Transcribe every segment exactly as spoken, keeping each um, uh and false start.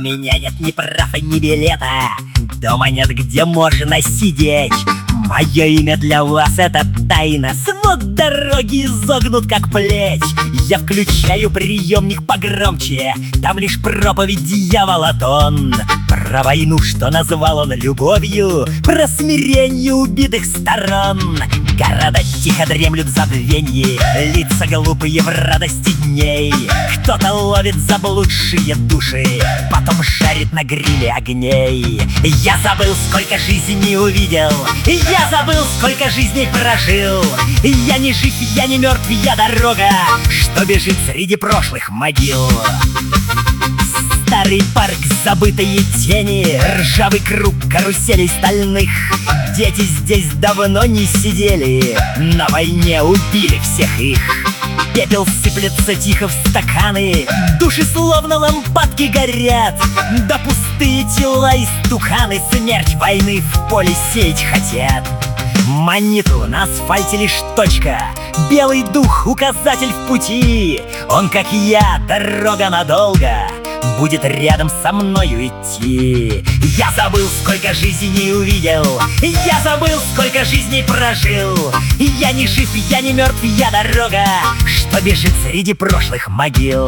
меня нет ни прав и ни билета, дома нет, где можно сидеть. Мое имя для вас — это тайна, свод дороги изогнут, как плеть. Я включаю приемник погромче, там лишь проповедь дьявола тон. Про войну, что назвал он любовью, про смирение убитых сторон. Города тихо дремлют в забвенье, лица глупые в радости дней. Кто-то ловит заблудшие души, потом жарит на гриле огней. Я забыл, сколько жизней увидел, я забыл, сколько жизней прожил. Я не жив, я не мертв, я дорога, что бежит среди прошлых могил. Старый парк, забытые тени, ржавый круг каруселей стальных. Дети здесь давно не сидели, на войне убили всех их. Пепел сыплется тихо в стаканы, души словно лампадки горят. Да пустые тела истуканы смерть войны в поле сеять хотят. Маниту на асфальте лишь точка, белый дух — указатель в пути. Он, как я, дорога надолго, будет рядом со мною идти. Я забыл, сколько жизней увидел, я забыл, сколько жизней прожил. Я не жив, я не мертв, я дорога, что бежит среди прошлых могил.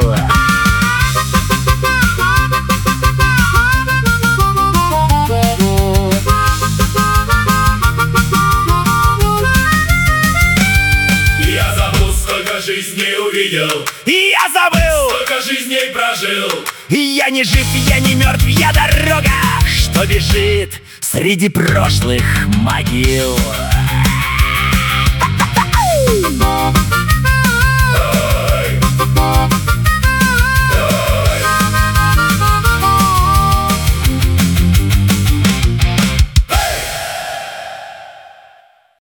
Я забыл, сколько жизней увидел, Я забыл, сколько жизней прожил. я не жив, я не мертв, я дорога, что бежит среди прошлых могил.